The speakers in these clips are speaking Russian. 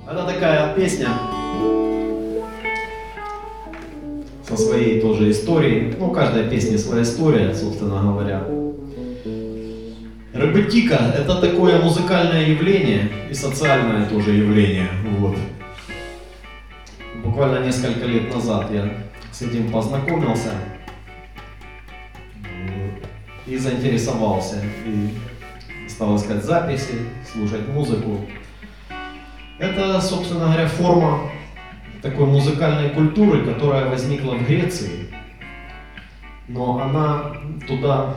Это такая песня со своей тоже историей. Ну, у каждой песни своя история, собственно говоря. Ребетика — это такое музыкальное явление и социальное тоже явление. Вот. Буквально несколько лет назад я с этим познакомился и заинтересовался. И стал искать записи, слушать музыку. Это, собственно говоря, форма такой музыкальной культуры, которая возникла в Греции, но она туда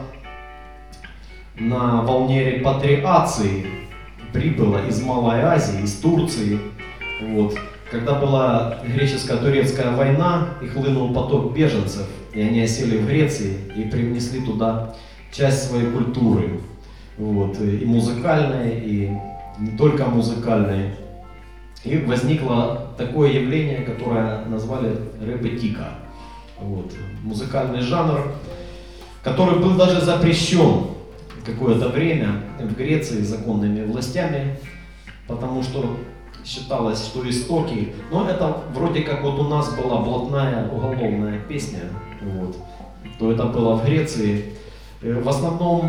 на волне репатриации прибыла из Малой Азии, из Турции. Вот. Когда была греческо-турецкая война, и хлынул поток беженцев, и они осели в Греции и привнесли туда часть своей культуры. Вот. И музыкальной, и не только музыкальной. И возникло такое явление, которое назвали ребетика. Вот. Музыкальный жанр, который был даже запрещен какое-то время в Греции законными властями, потому что считалось, что истоки, но это вроде как вот у нас была блатная уголовная песня, вот, то это было в Греции. В основном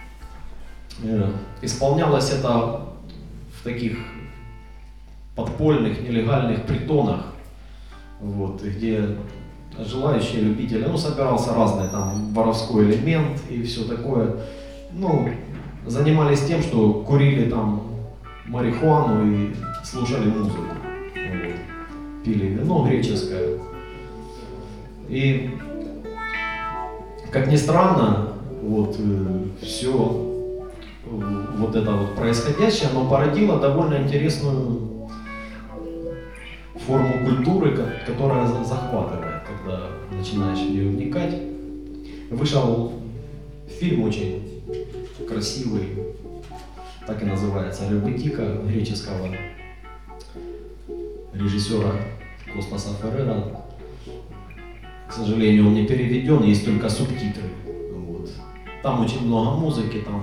исполнялось это в таких подпольных, нелегальных притонах, вот, где желающие любители, ну, собирался разный там воровской элемент и все такое, ну, занимались тем, что курили там марихуану и слушали музыку, вот, пили вино греческое. И, как ни странно, вот, все вот это вот происходящее, оно породило довольно интересную форму культуры, которая захватывает, когда начинаешь в нее вникать. Вышел фильм очень красивый, так и называется, «Ребетика», греческого режиссера Костаса Феррера. К сожалению, он не переведен, есть только субтитры. Вот. Там очень много музыки, там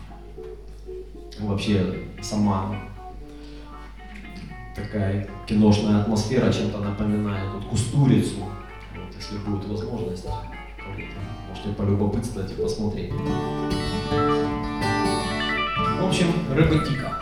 вообще сама такая киношная атмосфера чем-то напоминает вот Кустурицу. Вот, если будет возможность, можете полюбопытствовать и посмотреть. В общем, ребетика.